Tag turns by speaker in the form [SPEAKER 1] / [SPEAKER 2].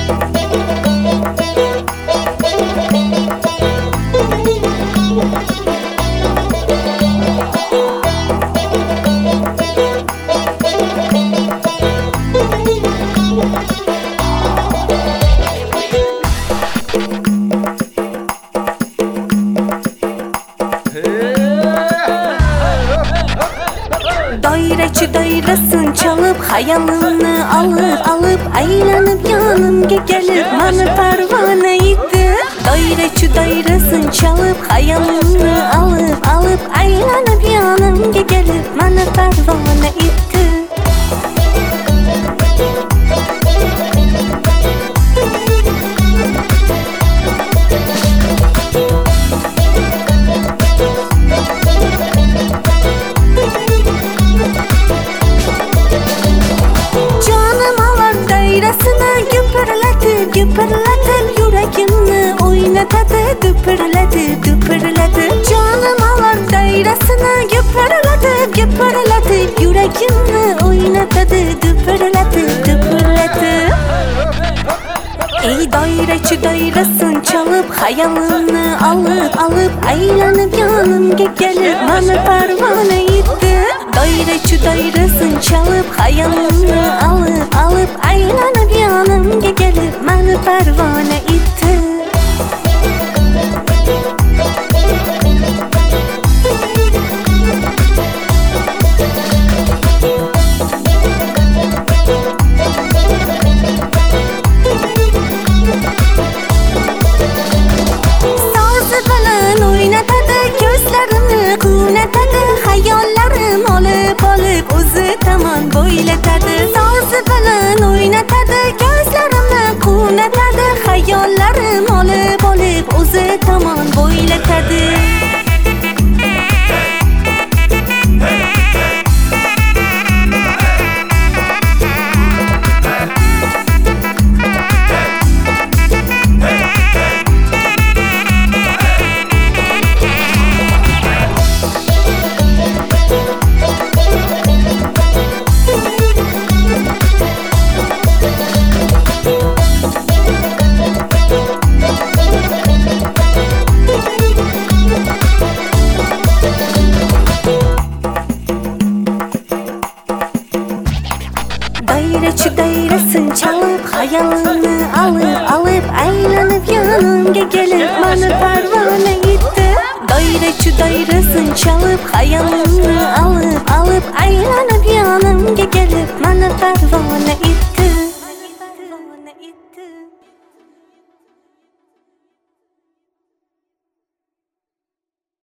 [SPEAKER 1] Dairəçi dairəsin çalıb xəyalını alıb aylanıb yanımga gəlib məni pərvanə etdi. Dairəçi dairəsin çalıb xəyalını alıb aylanıb yanımga gəlib məni pərvanə etdi. Güpürletip yüreğimni oynatadı, düpürletip canım alar dairesine güpürletip yüreğimni oynatadı, düpürletip Ey dairəçi dairesin çalıb xəyalını alıb aylanıb yanımga gəlib məni pərvanə etdi. Dairəçi dairesin çalıb xəyalını alıb aylanıb yanımga gəlib məni pərvanə etdi. Sazı falan oynatadı, gözlərimi qunatadı, xəyallarım olub o'zi tomon bo'ylatadı. Sazı falan oynatadı, gözlərimi qunatadı, xəyallarım olub o'zi tomon bo'ylatadı. Dairəçi dairesin çalıb xəyalını alıb aylanıb yanımga gəlib məni pərvanə etdi. Dairəçi dairesin çalıb xəyalını alıb aylanıb yanımga gəlib məni pərvanə etdi.